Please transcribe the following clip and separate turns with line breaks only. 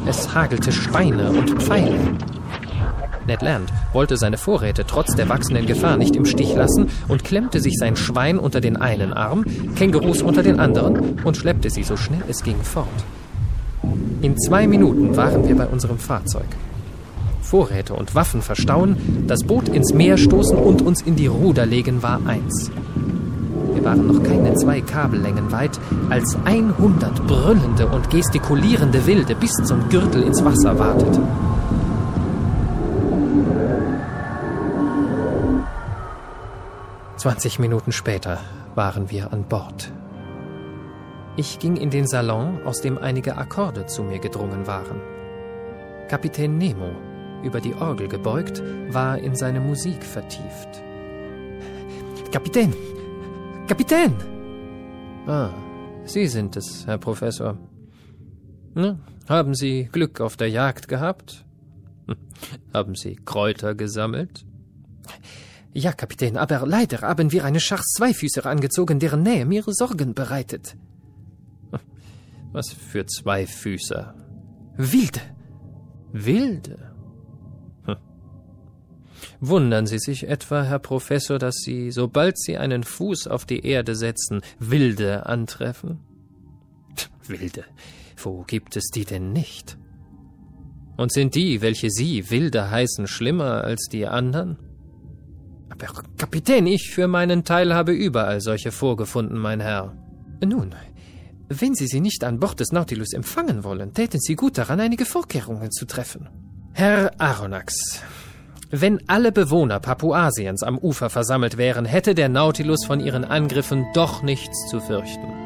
Es hagelte Steine und Pfeile. Ned Land wollte seine Vorräte trotz der wachsenden Gefahr nicht im Stich lassen und klemmte sich sein Schwein unter den einen Arm, Kängurus unter den anderen und schleppte sie so schnell es ging fort. In 2 Minuten waren wir bei unserem Fahrzeug. Vorräte und Waffen verstauen, das Boot ins Meer stoßen und uns in die Ruder legen war eins. Wir waren noch keine 2 Kabellängen weit, als 100 brüllende und gestikulierende Wilde bis zum Gürtel ins Wasser wateten. ...20 Minuten später waren wir an Bord. Ich ging in den Salon, aus dem einige Akkorde zu mir gedrungen waren. Kapitän Nemo, über die Orgel gebeugt, war in seine Musik vertieft. »Kapitän! Kapitän!« »Ah, Sie sind es, Herr Professor. Na, haben Sie Glück auf der Jagd gehabt? Haben Sie Kräuter gesammelt?« »Ja, Kapitän, aber leider haben wir eine Schar Zweifüßer angezogen, deren Nähe mir Sorgen bereitet.« »Was für Zweifüßer?« »Wilde.« »Wilde? Wundern Sie sich etwa, Herr Professor, dass Sie, sobald Sie einen Fuß auf die Erde setzen, Wilde antreffen?« »Wilde? Wo gibt es die denn nicht? Und sind die, welche Sie Wilde heißen, schlimmer als die anderen?« »Aber Kapitän, ich für meinen Teil habe überall solche vorgefunden, mein Herr.« »Nun, wenn Sie sie nicht an Bord des Nautilus empfangen wollen, täten Sie gut daran, einige Vorkehrungen zu treffen.« »Herr Aronnax, wenn alle Bewohner Papuasiens am Ufer versammelt wären, hätte der Nautilus von ihren Angriffen doch nichts zu fürchten.